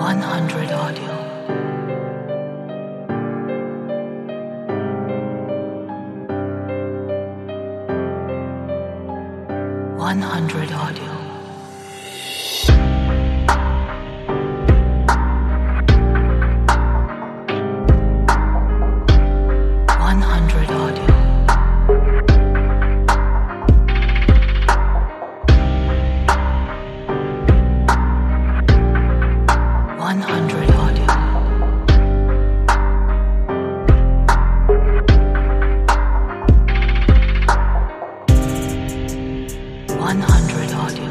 100 audio. 100 audio. 100 audio. 100 audio. 100 audio.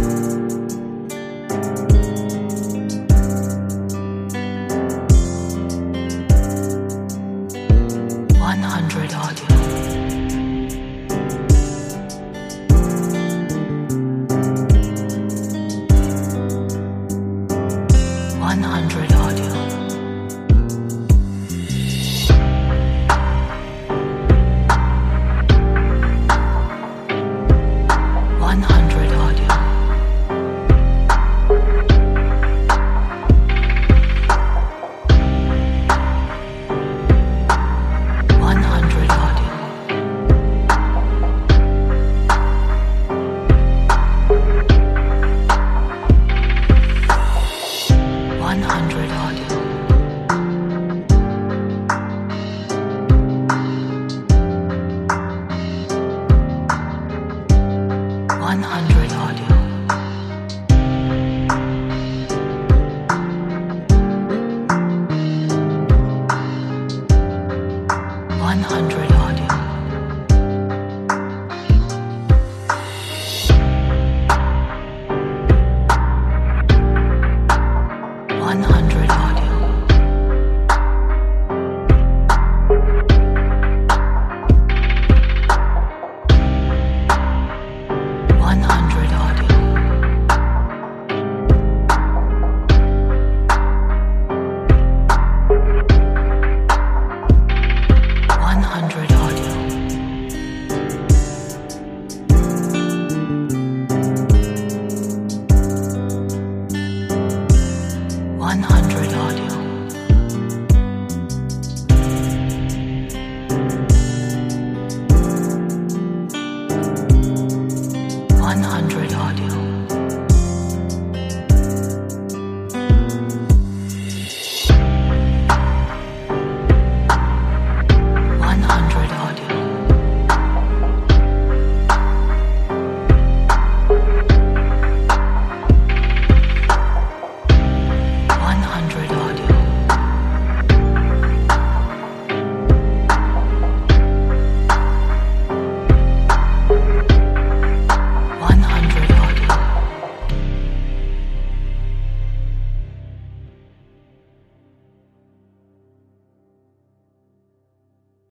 100 audio. 100 audio. 100 audio. 100 audio. 100 audio. 100 audio. 100 audio. 100 audio. 100 audio. 100 audio. 100 audio. 100 audio. 100 audio. 100 audio.